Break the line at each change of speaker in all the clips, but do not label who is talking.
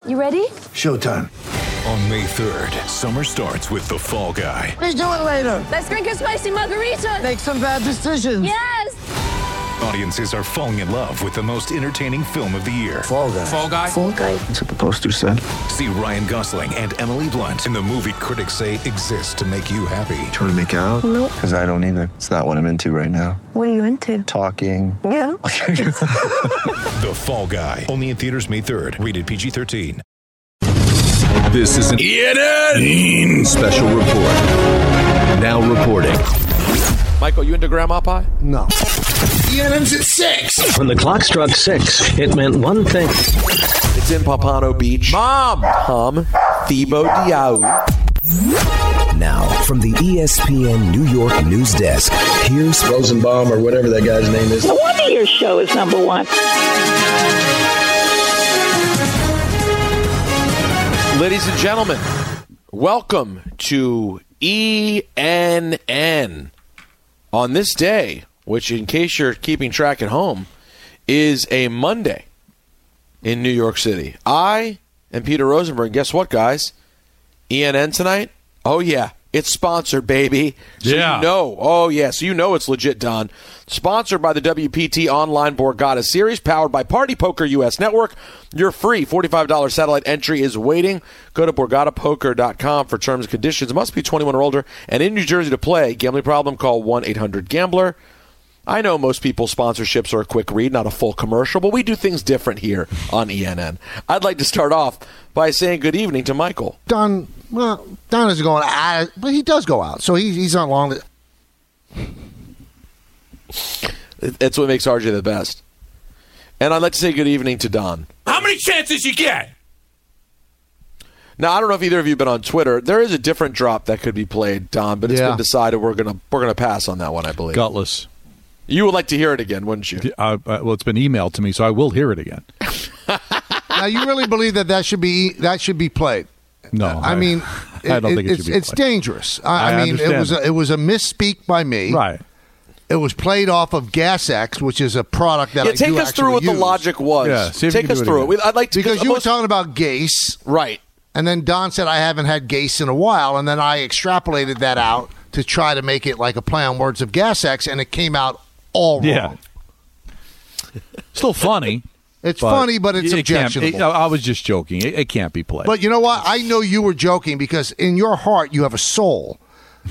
You ready?
Showtime.
On May 3rd, summer starts with The Fall Guy.
Let's do it later.
Let's drink a spicy margarita.
Make some bad decisions.
Yes.
Audiences are falling in love with the most entertaining film of the year.
Fall Guy.
Fall Guy?
Fall guy.
That's what the poster said.
See Ryan Gosling and Emily Blunt in the movie critics say exists to make you happy.
Trying to make it out?
Nope.
Because I don't either. It's not what I'm into right now.
What are you into?
Talking.
Yeah.
The Fall Guy. Only in theaters May 3rd. Rated PG-13.
This is an ENN special report. Now reporting.
Michael, you into grandma pie?
No.
ENN's at 6.
When the clock struck 6, it meant one thing.
It's in Pompano Beach. Mom! Tom Thibault Diaw.
Now, from the ESPN New York news desk, here's
Rosenbaum or whatever that guy's name is.
No wonder your show is number one.
Ladies and gentlemen, welcome to ENN. On this day, which in case you're keeping track at home, is a Monday in New York City. I am Peter Rosenberg. Guess what, guys? ENN tonight? Oh, yeah. It's sponsored, baby. So
yeah.
You know. Oh, yeah. So you know it's legit, Don. Sponsored by the WPT Online Borgata Series, powered by Party Poker US Network. Your free $45 satellite entry is waiting. Go to BorgataPoker.com for terms and conditions. Must be 21 or older and in New Jersey to play. Gambling problem? Call 1-800-GAMBLER. I know most people's sponsorships are a quick read, not a full commercial, but we do things different here on ENN. I'd like to start off by saying good evening to Michael.
Don isn't going out, but he does go out, so he's not long.
That's what makes RJ the best. And I'd like to say good evening to Don.
How many chances you get?
Now, I don't know if either of you have been on Twitter. There is a different drop that could be played, Don, but it's been decided we're gonna pass on that one, I believe.
Gutless.
You would like to hear it again, wouldn't you?
Well, it's been emailed to me, so I will hear it again.
Now, you really believe that should be played?
No,
I mean,
I don't think it should be
it's
played.
dangerous. I mean,
understand.
it was a misspeak by me.
Right.
It was played off of Gas X, which is a product that I do
take us through what
use.
the logic was.
Yeah, see if
take
you can
us
do it
through
again.
it. I'd like to
because you were talking about Gase,
right?
And then Don said I haven't had Gase in a while, and then I extrapolated that out to try to make it like a play on words of Gas X, and it came out all wrong.
Yeah. Still funny.
It's funny, but it's objectionable.
I was just joking. It can't be played.
But you know what? I know you were joking because in your heart you have a soul.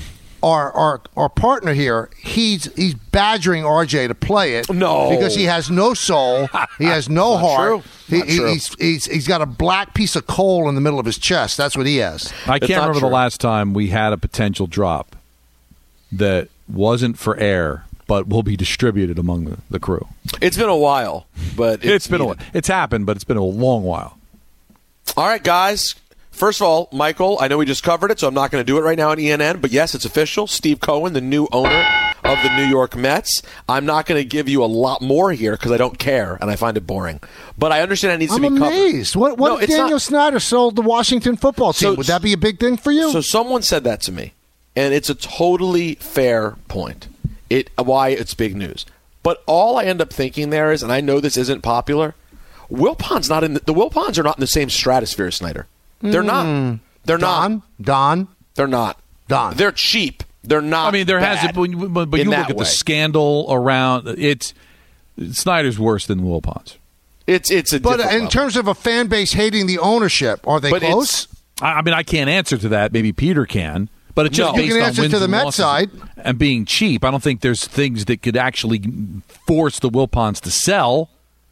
Our partner here, he's badgering RJ to play it.
No,
because he has no soul. He has no heart.
True.
He's got a black piece of coal in the middle of his chest. That's what he has.
I can't remember the last time we had a potential drop that wasn't for air, but will be distributed among the crew.
It's been a while, but it's
happened, but it's been a long while.
All right, guys. First of all, Michael, I know we just covered it, so I'm not going to do it right now on ENN, but yes, it's official. Steve Cohen, the new owner of the New York Mets. I'm not going to give you a lot more here because I don't care, and I find it boring. But I understand it needs to be covered.
I'm amazed. What if Daniel Snyder sold the Washington football team? Would that be a big thing for you?
So someone said that to me, and it's a totally fair point. Why it's big news. But all I end up thinking there is, and I know this isn't popular, Wilpons the Wilpons are not in the same stratosphere as Snyder. They're not. They're not.
Don?
They're not.
Don.
They're cheap. They're not.
I mean, there
bad
has but you look at the scandal around. Snyder's worse than Wilpons.
It's a.
But in terms of a fan base hating the ownership, are they close?
I mean, I can't answer to that. Maybe Peter can. But it's just based
you can
on
answer
wins
to the
and
Mets
losses
side
and being cheap. I don't think there's things that could actually force the Wilpons to sell.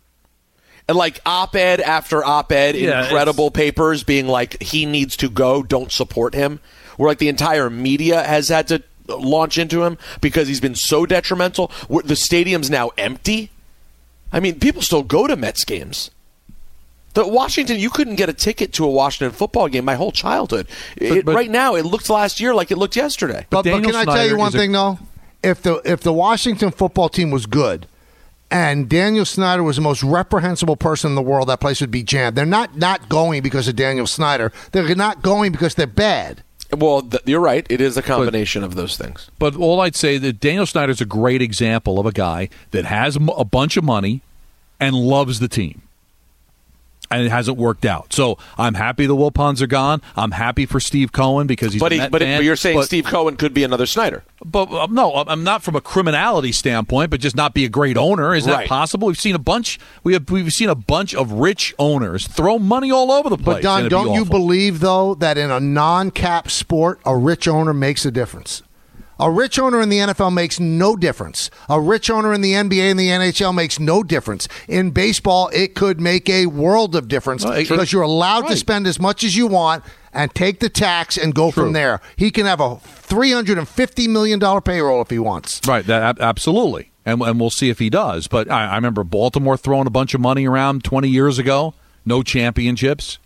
And like op-ed after op-ed in incredible papers being like, he needs to go, don't support him. Where like the entire media has had to launch into him because he's been so detrimental. The stadium's now empty. I mean, people still go to Mets games. Washington, you couldn't get a ticket to a Washington football game my whole childhood. But right now, it looked last year like it looked yesterday.
But can I tell you one thing, though? If the Washington football team was good and Daniel Snyder was the most reprehensible person in the world, that place would be jammed. They're not going because of Daniel Snyder. They're not going because they're bad.
Well, you're right. It is a combination of those things.
But all I'd say that Daniel Snyder's a great example of a guy that has a bunch of money and loves the team. And it hasn't worked out. So I'm happy the Wilpons are gone. I'm happy for Steve Cohen because he's a Met fan.
But you're saying Steve Cohen could be another Snyder.
But no, I'm not from a criminality standpoint, but just not be a great owner. Is that possible? We've seen a bunch. We've seen a bunch of rich owners throw money all over the place.
But Don, don't you believe though that in a non-cap sport, a rich owner makes a difference? A rich owner in the NFL makes no difference. A rich owner in the NBA and the NHL makes no difference. In baseball, it could make a world of difference because you're allowed to spend as much as you want and take the tax and go from there. He can have a $350 million payroll if he wants.
Right, absolutely. And we'll see if he does. But I remember Baltimore throwing a bunch of money around 20 years ago. No championships.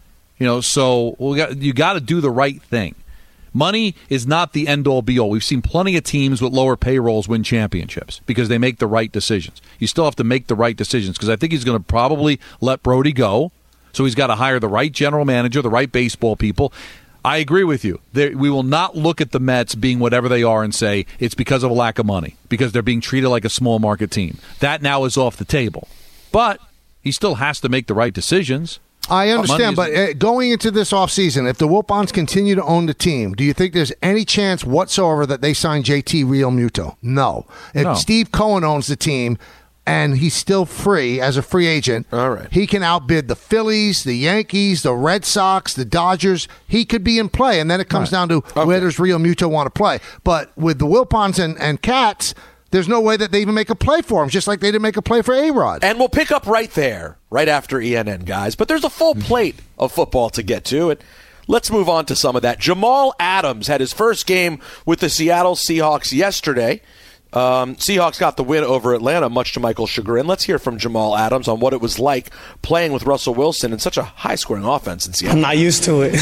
So you got to do the right thing. Money is not the end-all, be-all. We've seen plenty of teams with lower payrolls win championships because they make the right decisions. You still have to make the right decisions because I think he's going to probably let Brody go. So he's got to hire the right general manager, the right baseball people. I agree with you. We will not look at the Mets being whatever they are and say it's because of a lack of money, because they're being treated like a small market team. That now is off the table. But he still has to make the right decisions.
I understand, but going into this offseason, if the Wilpons continue to own the team, do you think there's any chance whatsoever that they sign JT Realmuto? No. If Steve Cohen owns the team and he's still free as a free agent, he can outbid the Phillies, the Yankees, the Red Sox, the Dodgers. He could be in play, and then it comes down to where does Realmuto want to play. But with the Wilpons and Cats, there's no way that they even make a play for him, just like they didn't make a play for A-Rod.
And we'll pick up right there, right after ENN, guys. But there's a full plate of football to get to. And let's move on to some of that. Jamal Adams had his first game with the Seattle Seahawks yesterday. Seahawks got the win over Atlanta, much to Michael's chagrin. Let's hear from Jamal Adams on what it was like playing with Russell Wilson in such a high-scoring offense in Seattle.
I'm not used to it,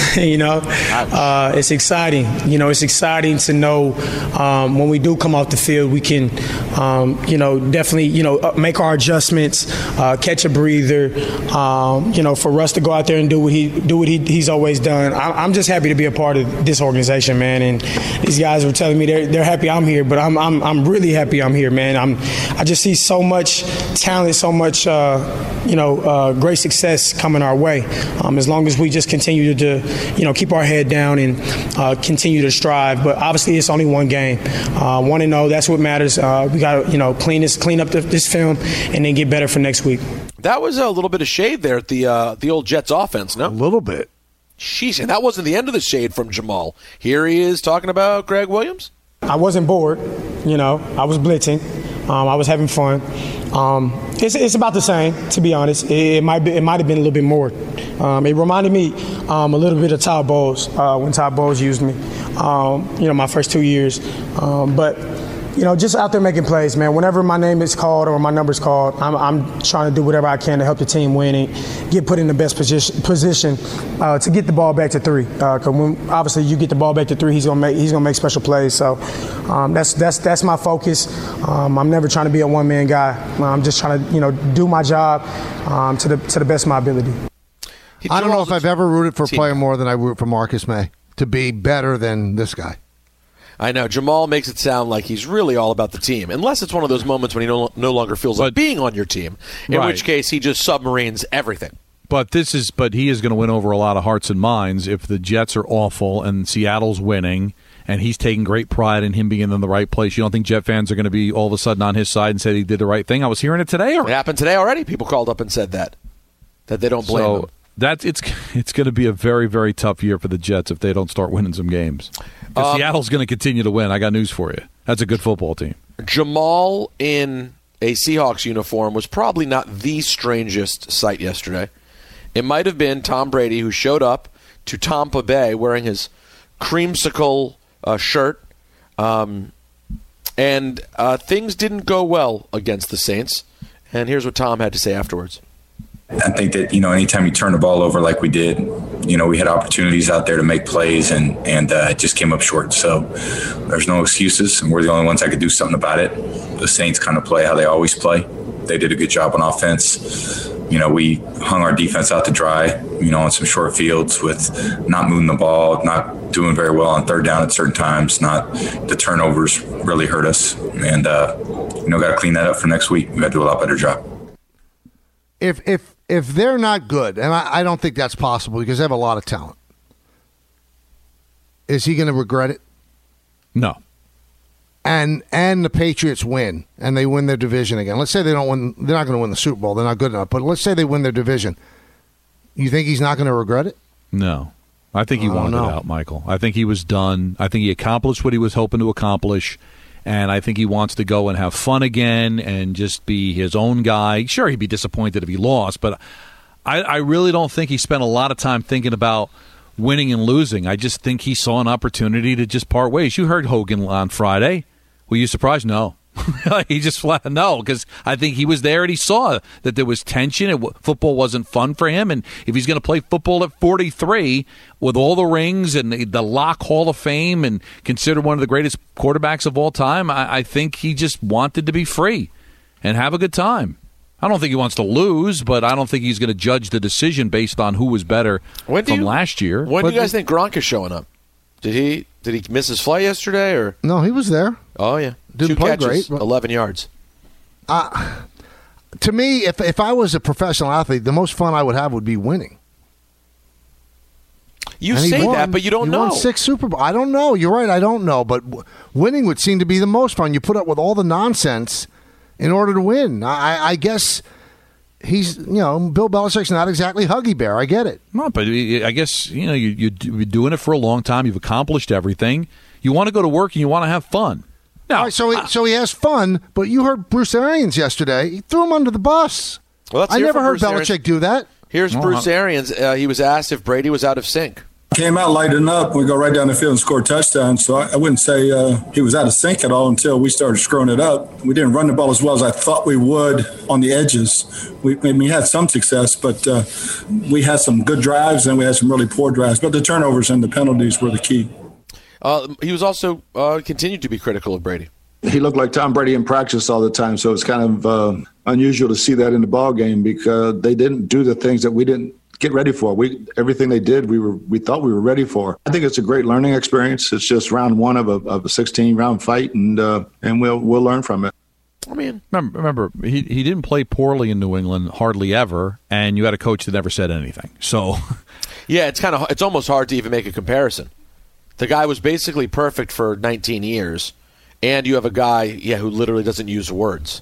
It's exciting. It's exciting to know when we do come off the field, we can, definitely, make our adjustments, catch a breather. For Russ to go out there and do what he's always done. I'm just happy to be a part of this organization, man. And these guys were telling me they're happy I'm here, but I'm really happy I'm here, man. I just see so much talent, so much, great success coming our way. As long as we just continue to, keep our head down and continue to strive. But obviously, it's only one game. 1-0, that's what matters. We got to, clean up this film and then get better for next week.
That was a little bit of shade there at the old Jets offense, no?
A little bit.
Sheesh, and that wasn't the end of the shade from Jamal. Here he is talking about Greg Williams.
I wasn't bored, I was blitzing. I was having fun. It's about the same, to be honest. It might have been a little bit more. It reminded me a little bit of Todd Bowles when Todd Bowles used me, my first 2 years. But just out there making plays, man. Whenever my name is called or my number's called, I'm trying to do whatever I can to help the team win and get put in the best position to get the ball back to 3. Because when obviously you get the ball back to 3, he's gonna make special plays. So that's my focus. I'm never trying to be a one-man guy. I'm just trying to do my job to the best of my ability.
I don't know if I've ever rooted for a player more than I root for Marcus May to be better than this guy.
I know. Jamal makes it sound like he's really all about the team, unless it's one of those moments when he no longer feels like being on your team, in which case he just submarines everything.
But he is going to win over a lot of hearts and minds if the Jets are awful and Seattle's winning, and he's taking great pride in him being in the right place. You don't think Jet fans are going to be all of a sudden on his side and say he did the right thing? I was hearing it today.
It happened today already. People called up and said that they don't blame him.
It's going to be a very, very tough year for the Jets if they don't start winning some games. Seattle's going to continue to win. I got news for you. That's a good football team.
Jamal in a Seahawks uniform was probably not the strangest sight yesterday. It might have been Tom Brady, who showed up to Tampa Bay wearing his creamsicle shirt. And things didn't go well against the Saints. And here's what Tom had to say afterwards.
I think that, anytime you turn the ball over like we did, we had opportunities out there to make plays and it just came up short. So there's no excuses, and we're the only ones that could do something about it. The Saints kind of play how they always play. They did a good job on offense. We hung our defense out to dry, on some short fields with not moving the ball, not doing very well on third down at certain times. The turnovers really hurt us. And, got to clean that up for next week. We got to do a lot better job.
If if they're not good, and I don't think that's possible because they have a lot of talent, is he going to regret it?
No.
And the Patriots win, and they win their division again. Let's say they don't win. They're not going to win the Super Bowl. They're not good enough. But let's say they win their division. You think he's not going to regret it?
No. I think he wanted it out, Michael. I think he was done. I think he accomplished what he was hoping to accomplish, and I think he wants to go and have fun again and just be his own guy. Sure, he'd be disappointed if he lost, but I really don't think he spent a lot of time thinking about winning and losing. I just think he saw an opportunity to just part ways. You heard Hogan on Friday. Were you surprised? No. He just flat no, because I think he was there and he saw that there was tension. Football wasn't fun for him, and if he's going to play football at 43 with all the rings and the Lock Hall of Fame and considered one of the greatest quarterbacks of all time, I think he just wanted to be free and have a good time. I don't think he wants to lose, but I don't think he's going to judge the decision based on who was better from last year.
When do you guys think Gronk is showing up? Did he miss his flight yesterday? Or
no, he was there.
Oh yeah,
didn't
2
play
catches,
great.
11 yards.
To me, if I was a professional athlete, the most fun I would have would be winning.
You say that, but you don't know.
He won 6 Super Bowls. I don't know. You're right. I don't know, but winning would seem to be the most fun. You put up with all the nonsense in order to win. I guess. He's, Bill Belichick's not exactly Huggy Bear. I get it.
No, but I guess, you're doing it for a long time. You've accomplished everything. You want to go to work and you want to have fun. Now,
all right, so he has fun, but you heard Bruce Arians yesterday. He threw him under the bus.
Well,
I never heard
Bruce
Belichick
Arians.
do that.
Here's Bruce Arians. He was asked if Brady was out of sync.
Came out lighting up. We go right down the field and score a touchdown. So I wouldn't say he was out of sync at all until we started screwing it up. We didn't run the ball as well as I thought we would on the edges. We had some success, but we had some good drives and we had some really poor drives. But the turnovers and the penalties were the key.
He was also continued to be critical of Brady.
He looked like Tom Brady in practice all the time, so it's kind of unusual to see that in the ball game because they didn't do the things that we didn't get ready for. Everything they did, we thought we were ready for. I think it's a great learning experience. It's just round one of a 16-round fight, and we'll learn from it.
I mean,
remember he didn't play poorly in New England hardly ever, and you had a coach that never said anything. So,
yeah, it's almost hard to even make a comparison. The guy was basically perfect for 19 years, and you have a guy, who literally doesn't use words.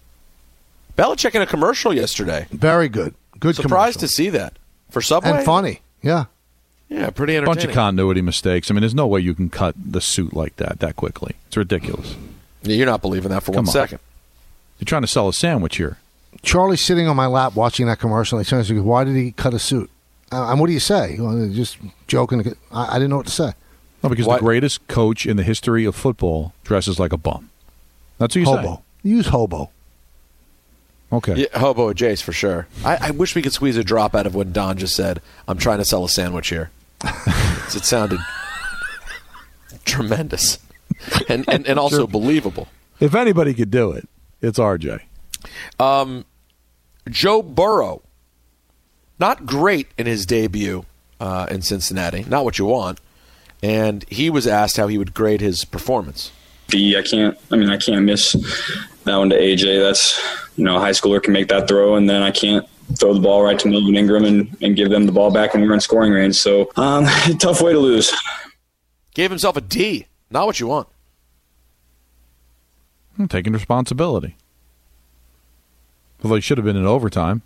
Belichick in a commercial yesterday.
Very good. Good.
Surprised
commercial.
To see that for Subway
and funny. Yeah.
Yeah, pretty entertaining.
Bunch of continuity mistakes. I mean, there's no way you can cut the suit like that quickly. It's ridiculous.
Yeah, you're not believing that for 1 second.
You're trying to sell a sandwich here.
Charlie's sitting on my lap watching that commercial. And he turns to me, why did he cut a suit? And what do you say? Just joking. I didn't know what to say.
No, because the greatest coach in the history of football dresses like a bum. That's what you say.
Hobo. Use hobo.
Okay.
Yeah, hobo Jace for sure. I wish we could squeeze a drop out of what Don just said. I'm trying to sell a sandwich here. It sounded tremendous and also believable.
If anybody could do it, it's RJ.
Joe Burrow, not great in his debut in Cincinnati. Not what you want. And he was asked how he would grade his performance.
I can't miss that one to AJ. That's, a high schooler can make that throw, and then I can't throw the ball right to Melvin Ingram and give them the ball back when we're in scoring range. So, tough way to lose.
Gave himself a D. Not what you want.
Taking responsibility. Although he should have been in overtime.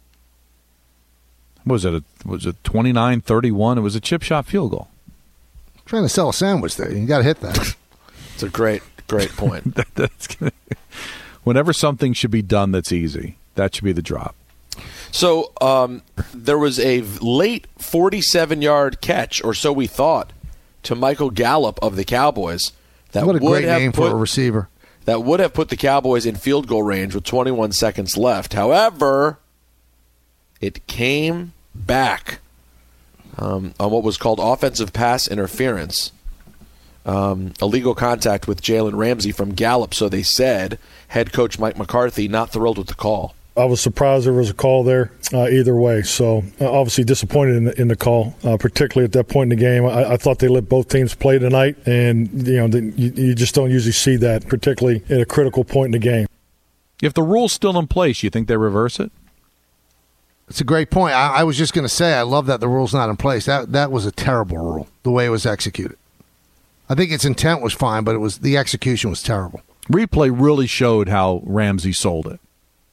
Was it 29-31? It was a chip shot field goal.
Trying to sell a sandwich there. You got to hit that.
It's a great point.
Whenever something should be done that's easy, that should be the drop.
So there was a late 47-yard catch, or so we thought, to Michael Gallup of the Cowboys.
What a great name for a receiver.
That would have put the Cowboys in field goal range with 21 seconds left. However, it came back on what was called offensive pass interference. Illegal contact with Jalen Ramsey from Gallup, so they said. Head coach Mike McCarthy not thrilled with the call.
I was surprised there was a call there either way. So obviously disappointed in the call, particularly at that point in the game. I thought they let both teams play tonight, and you just don't usually see that, particularly at a critical point in the game.
If the rule's still in place, you think they reverse it?
It's a great point. I was just going to say, I love that the rule's not in place. That was a terrible rule, the way it was executed. I think its intent was fine, but the execution was terrible.
Replay really showed how Ramsey sold it.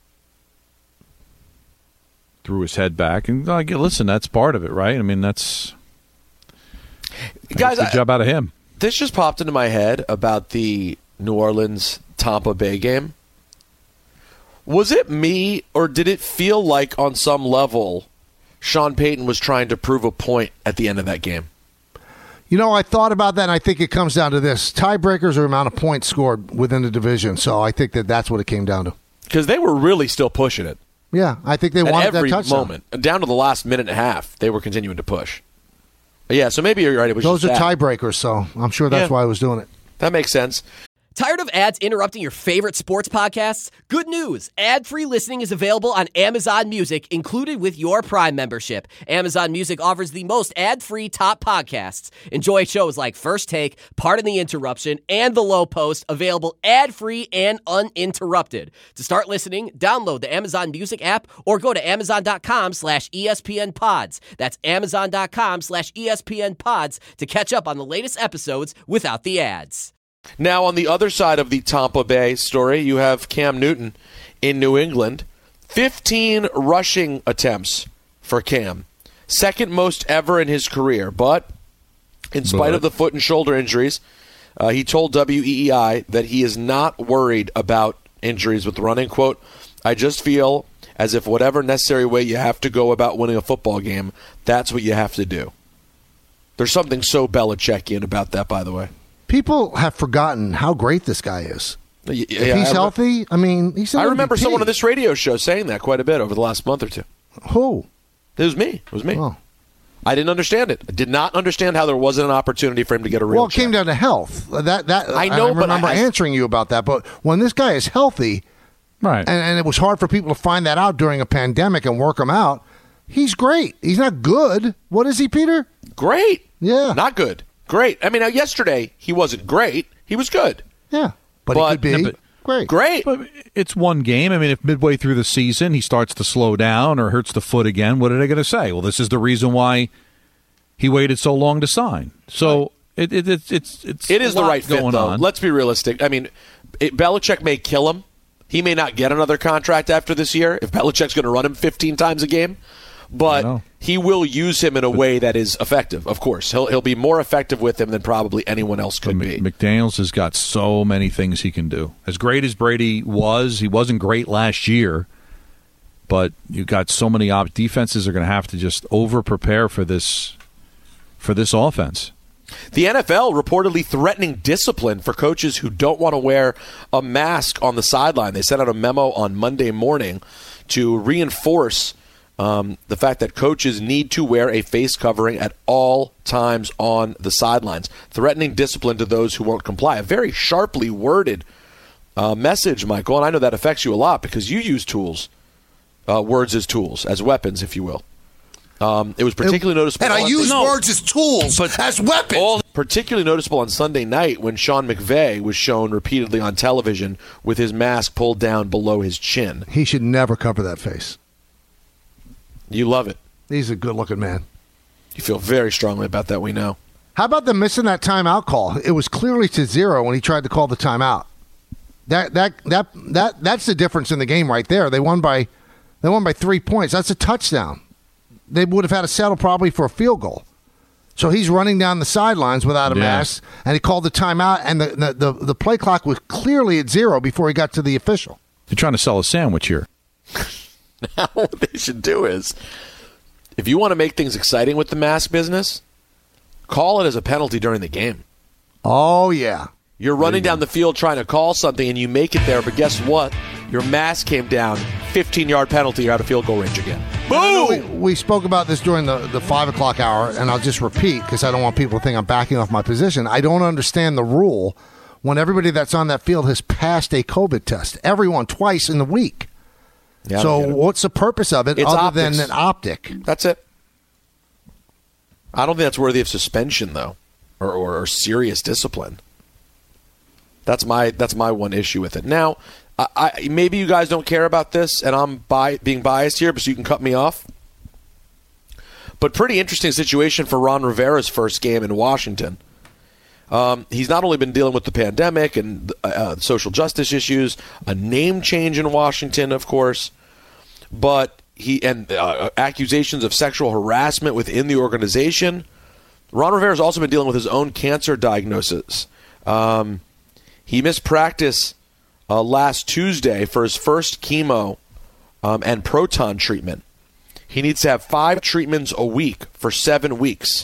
Threw his head back, and listen, that's part of it, right? I mean, that's
guys.
Good job out of him.
This just popped into my head about the New Orleans Tampa Bay game. Was it me, or did it feel like on some level Sean Payton was trying to prove a point at the end of that game?
I thought about that, and I think it comes down to this. Tiebreakers are the amount of points scored within the division, so I think that's what it came down to.
Because they were really still pushing it.
Yeah, I think they wanted that touchdown.
At every moment, down to the last minute and a half, they were continuing to push. Yeah, so maybe you're right. It was
Those are
just
tiebreakers, so I'm sure that's why I was doing it.
That makes sense.
Tired of ads interrupting your favorite sports podcasts? Good news. Ad-free listening is available on Amazon Music, included with your Prime membership. Amazon Music offers the most ad-free top podcasts. Enjoy shows like First Take, Pardon the Interruption, and The Low Post, available ad-free and uninterrupted. To start listening, download the Amazon Music app or go to Amazon.com/ESPN Pods. That's Amazon.com/ESPN Pods to catch up on the latest episodes without the ads.
Now, on the other side of the Tampa Bay story, you have Cam Newton in New England. 15 rushing attempts for Cam. Second most ever in his career. But in spite of the foot and shoulder injuries, he told WEEI that he is not worried about injuries with running. Quote, I just feel as if whatever necessary way you have to go about winning a football game, that's what you have to do. There's something so Belichickian about that, by the way.
People have forgotten how great this guy is.
Yeah,
if he's healthy, I mean, he's an
I remember
MVP.
someone on this radio show saying that quite a bit over the last month or two.
Who?
It was me.
Oh.
I didn't understand it. I did not understand how there wasn't an opportunity for him to get a real
Well, it came down to health. That
I know,
I remember answering you about that. But when this guy is healthy,
right,
and it was hard for people to find that out during a pandemic and work him out, he's great. He's not good. What is he, Peter?
Great.
Yeah.
Not good. Great. I mean, yesterday he wasn't great. He was good.
Yeah. But he could be great.
Great.
But it's one game. I mean, if midway through the season he starts to slow down or hurts the foot again, what are they going to say? Well, this is the reason why he waited so long to sign. So it's
it is the right fit, though. Let's be realistic. I mean, Belichick may kill him. He may not get another contract after this year if Belichick's going to run him 15 times a game. But he will use him in a way that is effective, of course. He'll be more effective with him than probably anyone else could be.
McDaniels has got so many things he can do. As great as Brady was, he wasn't great last year. But you've got so many defenses are going to have to just over-prepare for this offense.
The NFL reportedly threatening discipline for coaches who don't want to wear a mask on the sideline. They sent out a memo on Monday morning to reinforce the fact that coaches need to wear a face covering at all times on the sidelines, threatening discipline to those who won't comply. A very sharply worded message, Michael, and I know that affects you a lot because you use tools, words as tools, as weapons, if you will. It was particularly noticeable.
And I use words as tools, but as weapons.
Particularly noticeable on Sunday night when Sean McVay was shown repeatedly on television with his mask pulled down below his chin.
He should never cover that face.
You love it.
He's a good-looking man.
You feel very strongly about that, we know.
How about them missing that timeout call? It was clearly to 0 when he tried to call the timeout. That's the difference in the game right there. They won by 3 points. That's a touchdown. They would have had to settle probably for a field goal. So he's running down the sidelines without a mask, and he called the timeout, and the play clock was clearly at 0 before he got to the official.
They're trying to sell a sandwich here.
Now what they should do is, if you want to make things exciting with the mask business, call it as a penalty during the game.
Oh, yeah.
You're running down the field trying to call something, and you make it there, but guess what? Your mask came down, 15-yard penalty, you're out of field goal range again. Boom!
We spoke about this during the 5 o'clock hour, and I'll just repeat because I don't want people to think I'm backing off my position. I don't understand the rule when everybody that's on that field has passed a COVID test. Everyone twice in the week.
Yeah,
so what's the purpose of it other
optics.
than an optic?
That's it. I don't think that's worthy of suspension, though, or serious discipline. That's my one issue with it. Now, maybe you guys don't care about this, and I'm being biased here, but so you can cut me off. But pretty interesting situation for Ron Rivera's first game in Washington. He's not only been dealing with the pandemic and social justice issues, a name change in Washington, of course, but accusations of sexual harassment within the organization. Ron Rivera's also been dealing with his own cancer diagnosis. He missed practice last Tuesday for his first chemo and proton treatment. He needs to have 5 treatments a week for 7 weeks.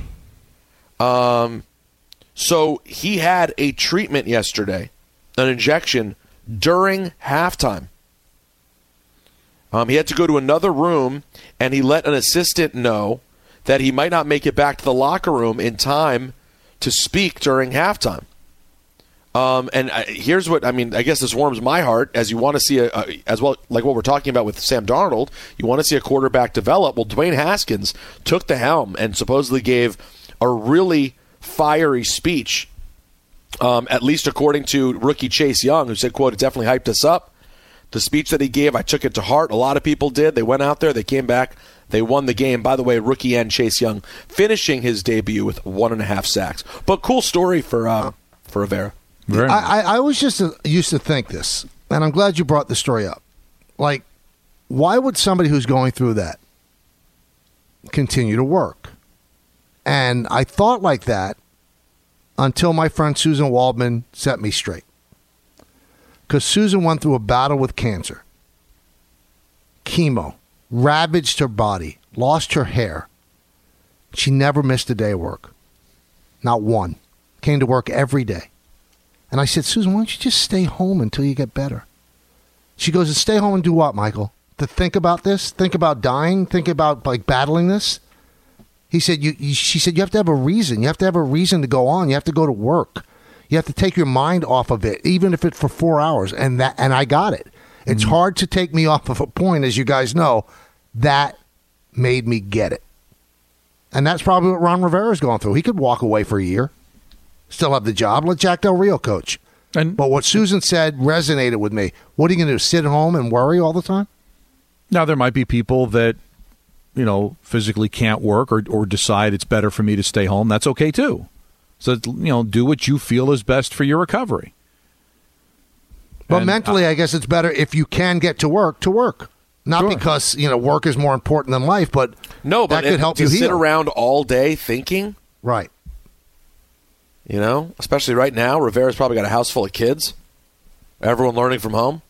So he had a treatment yesterday, an injection, during halftime. He had to go to another room, and he let an assistant know that he might not make it back to the locker room in time to speak during halftime. Here's what, I guess this warms my heart, as you want to see, as well, like what we're talking about with Sam Darnold, you want to see a quarterback develop. Well, Dwayne Haskins took the helm and supposedly gave a really fiery speech, at least according to rookie Chase Young, who said, quote, "It definitely hyped us up. The speech that he gave, I took it to heart. A lot of people did. They went out there, they came back, they won the game." By the way, rookie end Chase Young finishing his debut with 1.5 sacks. But cool story for Rivera.
I always just used to think this, and I'm glad you brought the story up. Like, why would somebody who's going through that continue to work? And I thought like that until my friend Susan Waldman set me straight. Because Susan went through a battle with cancer. Chemo ravaged her body, lost her hair. She never missed a day of work. Not one. Came to work every day. And I said, "Susan, why don't you just stay home until you get better?" She goes, "Stay home and do what, Michael? To think about this? Think about dying? Think about like battling this?" He said, she said, "You have to have a reason. You have to have a reason to go on. You have to go to work. You have to take your mind off of it, even if it's for 4 hours." And I got it. It's hard to take me off of a point, as you guys know. That made me get it. And that's probably what Ron Rivera's going through. He could walk away for a year, still have the job. Let Jack Del Rio coach. But what Susan said resonated with me. What are you going to do, sit at home and worry all the time?
Now, there might be people that, physically can't work or decide it's better for me to stay home. That's okay, too. So, do what you feel is best for your recovery.
But mentally, I guess it's better if you can get to work. Not sure. Because, work is more important than life, but that could help you heal.
To sit around all day thinking?
Right.
Especially right now, Rivera's probably got a house full of kids. Everyone learning from home.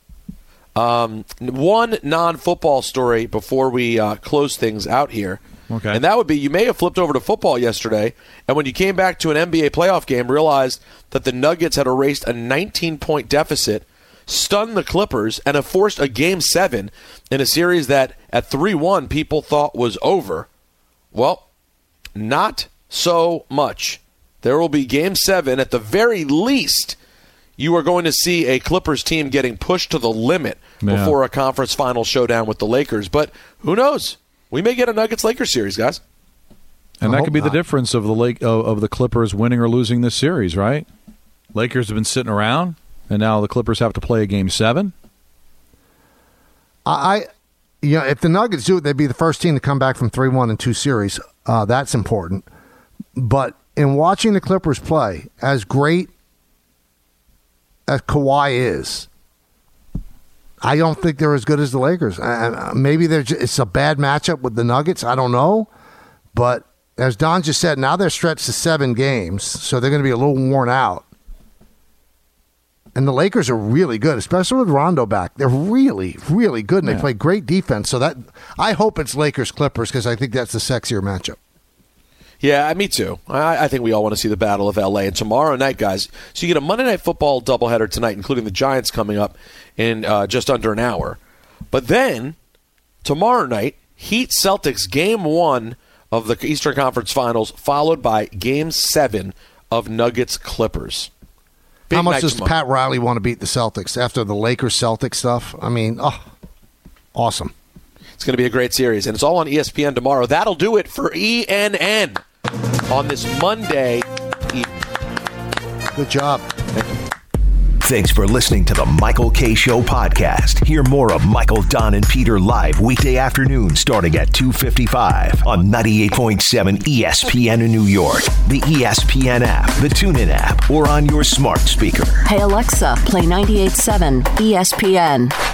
One non-football story before we close things out here.
Okay.
And that would be, you may have flipped over to football yesterday, and when you came back to an NBA playoff game, realized that the Nuggets had erased a 19-point deficit, stunned the Clippers, and have forced a Game 7 in a series that at 3-1 people thought was over. Well, not so much. There will be Game 7. At the very least, you are going to see a Clippers team getting pushed to the limit before a conference final showdown with the Lakers. But who knows? We may get a Nuggets-Lakers series, guys.
And that could be the difference of the Clippers winning or losing this series, right? Lakers have been sitting around, and now the Clippers have to play a Game 7.
If the Nuggets do it, they'd be the first team to come back from 3-1 in 2 series. That's important. But in watching the Clippers play, as great as Kawhi is, I don't think they're as good as the Lakers. Maybe it's a bad matchup with the Nuggets. I don't know. But as Don just said, now they're stretched to 7 games, so they're going to be a little worn out. And the Lakers are really good, especially with Rondo back. They're really, really good, and they play great defense. So that I hope it's Lakers-Clippers because I think that's the sexier matchup.
Yeah, me too. I think we all want to see the Battle of L.A. And tomorrow night, guys, so you get a Monday Night Football doubleheader tonight, including the Giants coming up in just under an hour. But then, tomorrow night, Heat-Celtics Game 1 of the Eastern Conference Finals, followed by Game 7 of Nuggets-Clippers.
How much does Pat Riley want to beat the Celtics after the Lakers-Celtics stuff? I mean, awesome.
It's going to be a great series, and it's all on ESPN tomorrow. That'll do it for ENN on this Monday evening.
Good job.
Thank you.
Thanks for listening to the Michael Kay Show podcast. Hear more of Michael, Don, and Peter live weekday afternoon starting at 2:55 on 98.7 ESPN in New York, the ESPN app, the TuneIn app, or on your smart speaker.
Hey Alexa, play 98.7 ESPN.